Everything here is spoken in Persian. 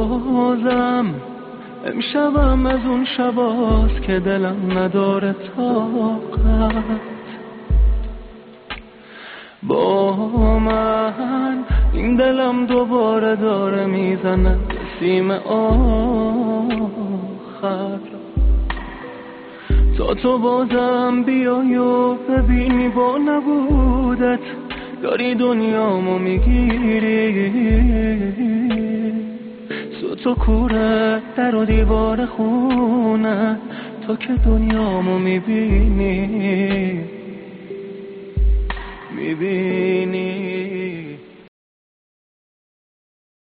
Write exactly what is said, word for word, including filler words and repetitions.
بازم امشبم از اون شباست که دلم نداره طاقت با من. این دلم دوباره داره میزنه به سیم آخر تا تو بازم بیای و ببینی با نبودت داری دنیامو میگیری. سوت و کوره در و دیوار خونه تا که دنیامو میبینی میبینی